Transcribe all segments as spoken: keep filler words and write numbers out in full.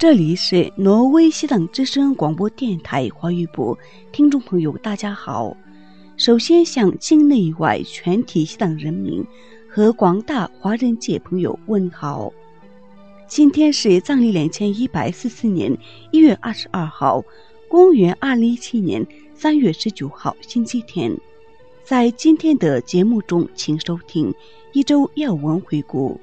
这里是挪威西藏之声广播电台华语部，听众朋友大家好。首先向境内外全体西藏人民和广大华人界朋友问好。今天是藏历两千一百四十四年一月二十二号，公元二零一七年三月十九号星期天。在今天的节目中，请收听一周要闻回顾。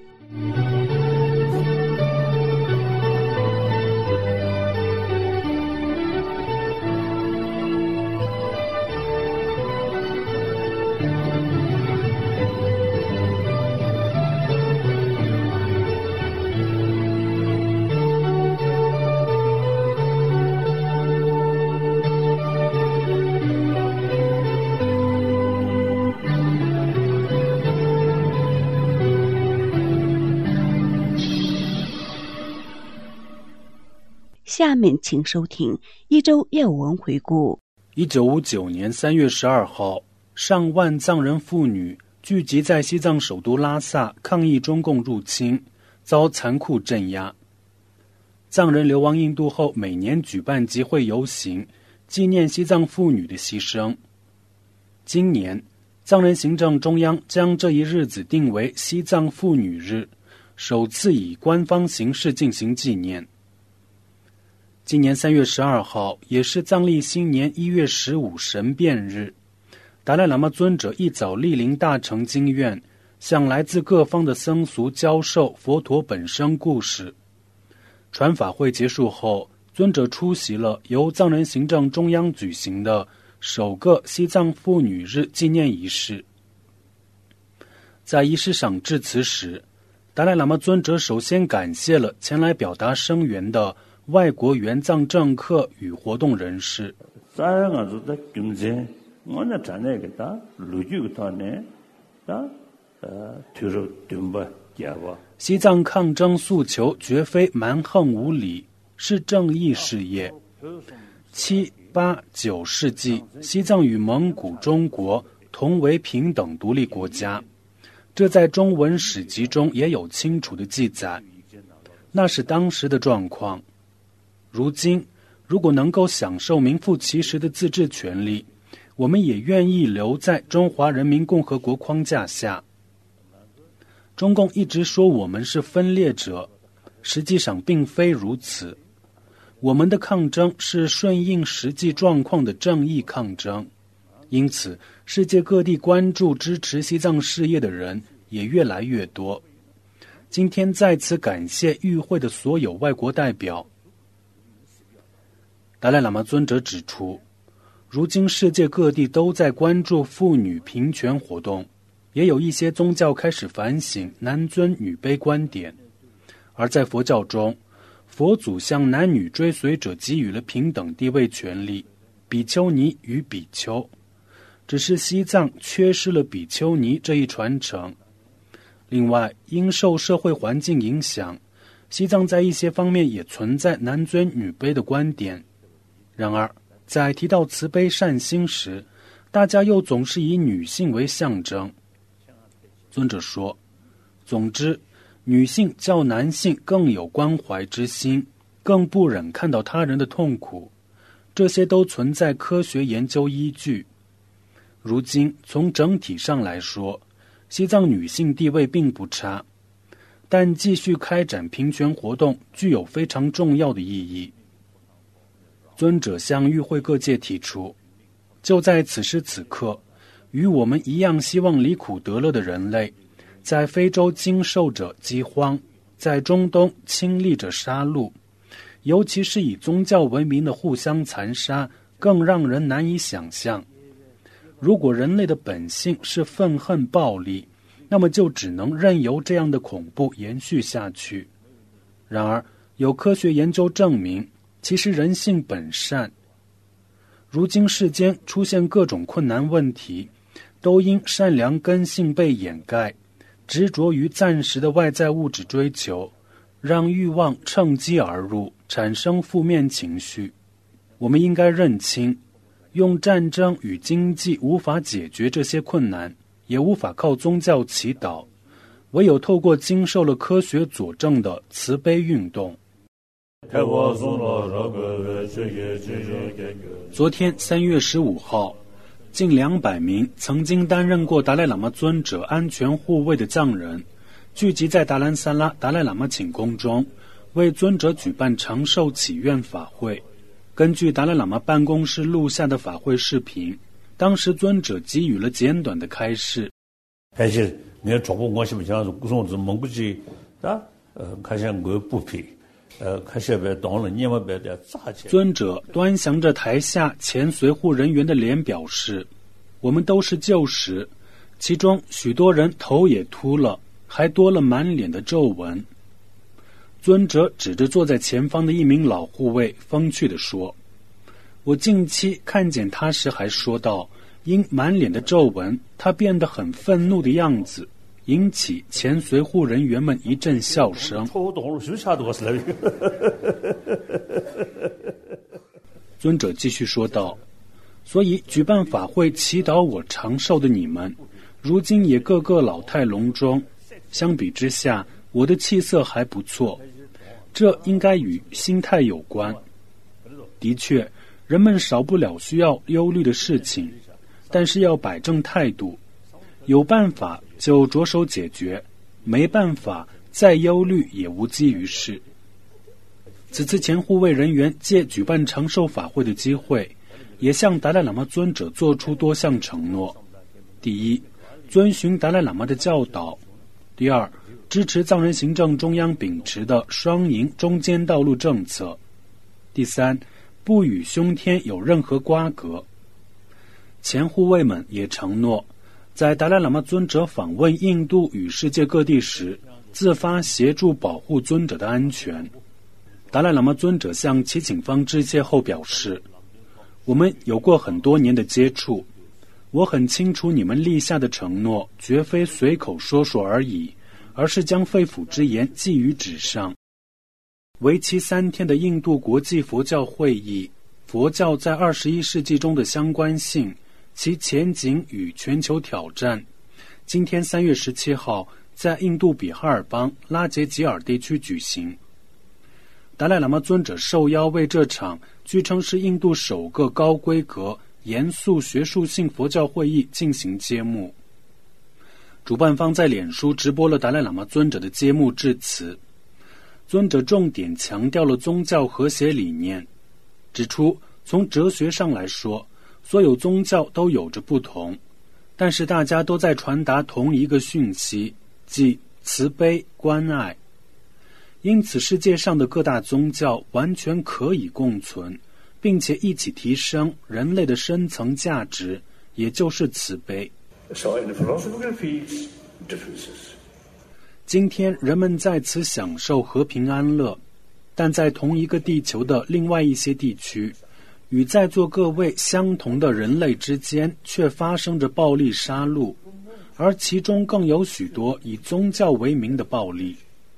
下面请收听一周要闻回顾。 一九五九年三月十二号，上万藏人妇女聚集在西藏首都拉萨抗议中共入侵，遭残酷镇压。藏人流亡印度后，每年举办集会游行，纪念西藏妇女的牺牲。今年，藏人行政中央将这一日子定为西藏妇女日，首次以官方形式进行纪念。今年三月十二号也是藏历新年一月十五神变日，达赖喇嘛尊者一早莅临大成经院，向来自各方的僧俗教授佛陀本生故事。传法会结束后，尊者出席了由藏人行政中央举行的首个西藏妇女日纪念仪式。在仪式上致辞时，达赖喇嘛尊者首先感谢了前来表达声援的外国援藏政客与活动人士。西藏抗争诉求绝非蛮横无理，是正义事业。七八九世纪，西藏与蒙古、中国同为平等独立国家，这在中文史籍中也有清楚的记载。那是当时的状况。如今，如果能够享受名副其实的自治权利，我们也愿意留在中华人民共和国框架下。中共一直说我们是分裂者，实际上并非如此。我们的抗争是顺应实际状况的正义抗争，因此世界各地关注支持西藏事业的人也越来越多。今天在此感谢与会的所有外国代表。达赖喇嘛尊者指出，如今世界各地都在关注妇女平权活动，也有一些宗教开始反省男尊女卑观点。而在佛教中，佛祖向男女追随者给予了平等地位权利，比丘尼与比丘。只是西藏缺失了比丘尼这一传承。另外，因受社会环境影响，西藏在一些方面也存在男尊女卑的观点。然而，在提到慈悲善心时，大家又总是以女性为象征。尊者说，总之，女性较男性更有关怀之心，更不忍看到他人的痛苦，这些都存在科学研究依据。如今，从整体上来说，西藏女性地位并不差，但继续开展平权活动具有非常重要的意义。尊者向与会各界提出，就在此时此刻，与我们一样希望离苦得乐的人类，在非洲经受着饥荒，在中东亲历着杀戮，尤其是以宗教为名的互相残杀，更让人难以想象。如果人类的本性是愤恨暴力，那么就只能任由这样的恐怖延续下去。然而，有科学研究证明，其实人性本善。如今世间出现各种困难问题，都因善良根性被掩盖，执着于暂时的外在物质追求，让欲望趁机而入，产生负面情绪。我们应该认清，用战争与经济无法解决这些困难，也无法靠宗教祈祷，唯有透过经受了科学佐证的慈悲运动。 昨天三月十五号，近两百名曾经担任过达赖喇嘛尊者安全护卫的藏人，聚集在达兰萨拉达赖喇嘛寝宫中，为尊者举办长寿祈愿法会。根据达赖喇嘛办公室录下的法会视频，当时尊者给予了简短的开示。 开始你要传播我是不像种子蒙古籍啊，呃，开始我不配。呃，开始别当了，你们别的炸起。 尊者端详着台下前随护人员的脸，表示：“我们都是旧时，其中许多人头也秃了，还多了满脸的皱纹。”尊者指着坐在前方的一名老护卫，风趣地说：“我近期看见他时，还说道，因满脸的皱纹，他变得很愤怒的样子。”引起前随护人员们一阵笑声。尊者继续说道：“所以举办法会祈祷我长寿的你们，如今也个个老态龙钟。相比之下，我的气色还不错，这应该与心态有关。的确，人们少不了需要忧虑的事情，但是要摆正态度，有办法就着手解决，没办法再忧虑也无济于事。”此次前护卫人员借举办长寿法会的机会，也向达赖喇嘛尊者做出多项承诺：第一，遵循达赖喇嘛的教导；第二，支持藏人行政中央秉持的双赢中间道路政策；第三，不与凶天有任何瓜葛。前护卫们也承诺，在达赖喇嘛尊者访问印度与世界各地时，自发协助保护尊者的安全。达赖喇嘛尊者向祈请方致谢后表示：“我们有过很多年的接触，我很清楚你们立下的承诺绝非随口说说而已，而是将肺腑之言记于纸上。”为期三天的印度国际佛教会议，佛教在二十一世纪中的相关性、其前景与全球挑战，今天三月十七号在印度比哈尔邦拉杰吉尔地区举行。达赖喇嘛尊者受邀为这场据称是印度首个高规格、严肃学术性佛教会议进行揭幕。主办方在脸书直播了达赖喇嘛尊者的揭幕致辞。尊者重点强调了宗教和谐理念，指出从哲学上来说，所有宗教都有着不同，但是大家都在传达同一个讯息，即慈悲关爱。因此世界上的各大宗教完全可以共存，并且一起提升人类的深层价值，也就是慈悲。今天人们在此享受和平安乐，但在同一个地球的另外一些地区，与在座各位相同的人类之间却发生着暴力杀戮，而其中更有许多以宗教为名的暴力。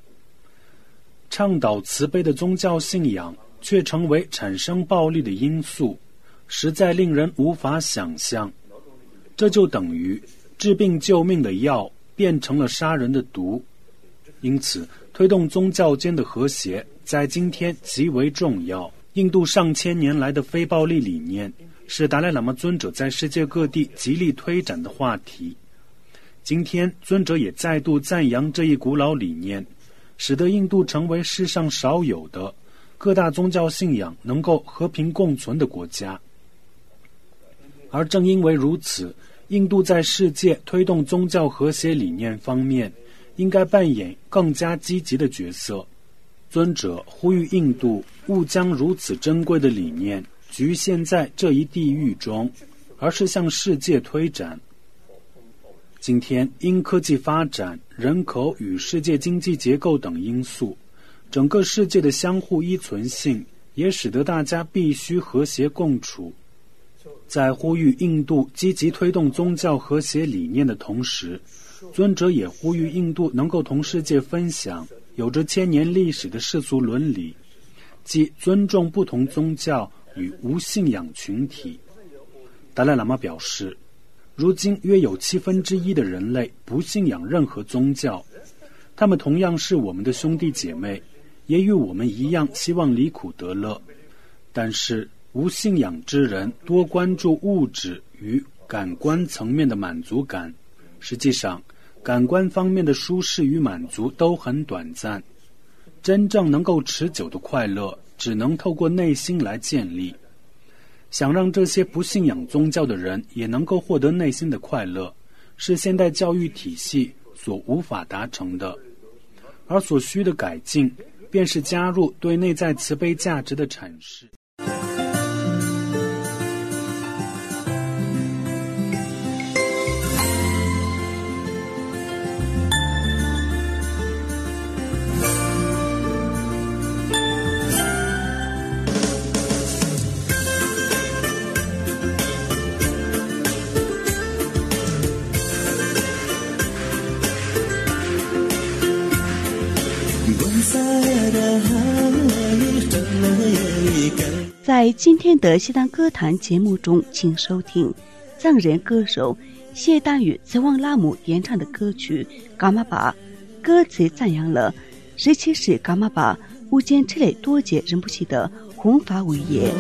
倡导慈悲的宗教信仰却成为产生暴力的因素，实在令人无法想象。这就等于治病救命的药变成了杀人的毒。因此，推动宗教间的和谐在今天极为重要。印度上千年来的非暴力理念是达赖喇嘛尊者在世界各地极力推展的话题。今天，尊者也再度赞扬这一古老理念，使得印度成为世上少有的各大宗教信仰能够和平共存的国家。而正因为如此，印度在世界推动宗教和谐理念方面应该扮演更加积极的角色。尊者呼吁印度勿将如此珍贵的理念局限在这一地域中，而是向世界推展。今天因科技发展、人口与世界经济结构等因素，整个世界的相互依存性也使得大家必须和谐共处。在呼吁印度积极推动宗教和谐理念的同时，尊者也呼吁印度能够同世界分享有着千年历史的世俗伦理，即尊重不同宗教与无信仰群体。达赖喇嘛表示，如今约有七分之一的人类不信仰任何宗教，他们同样是我们的兄弟姐妹， 也与我们一样希望离苦得乐，但是无信仰之人多关注物质与感官层面的满足感，实际上感官方面的舒适与满足都很短暂，真正能够持久的快乐只能透过内心来建立。想让这些不信仰宗教的人也能够获得内心的快乐，是现代教育体系所无法达成的，而所需的改进便是加入对内在慈悲价值的阐释。 在今天的西藏歌坛节目中，请收听藏人歌手谢丹与慈旺拉姆演唱的歌曲《噶玛巴》，歌词赞扬了十七世噶玛巴无间车类多劫人不起的弘法伟业。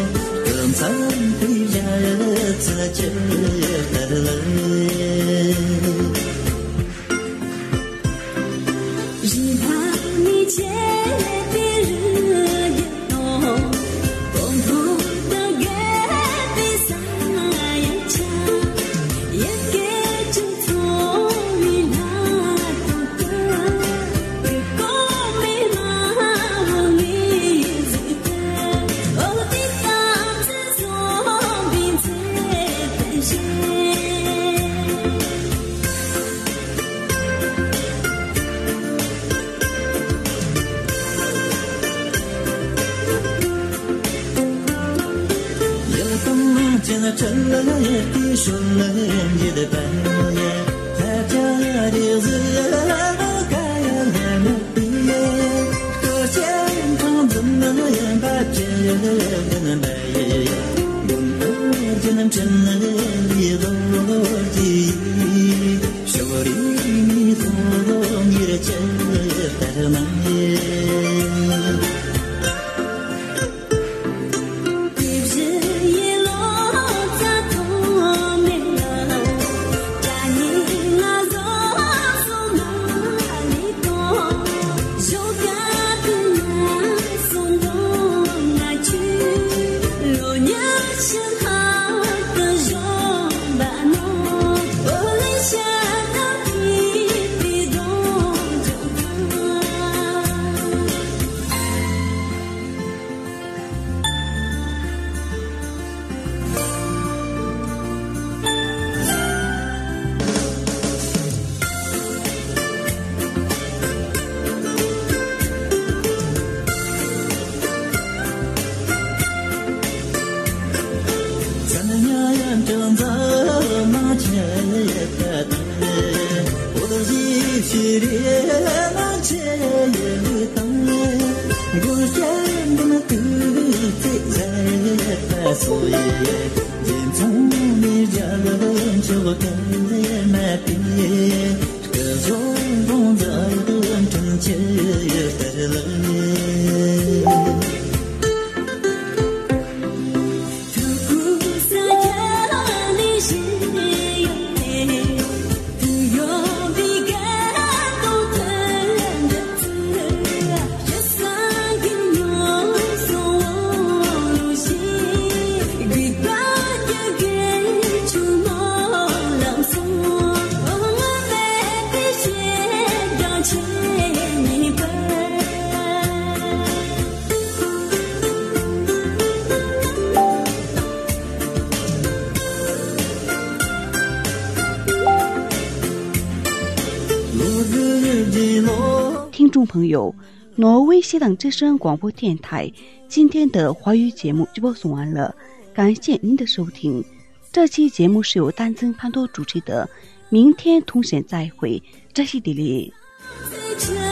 听众朋友，挪威西藏之声广播电台今天的华语节目就播送完了，感谢您的收听。这期节目是由丹增潘多主持的，明天同时再会，这是地理。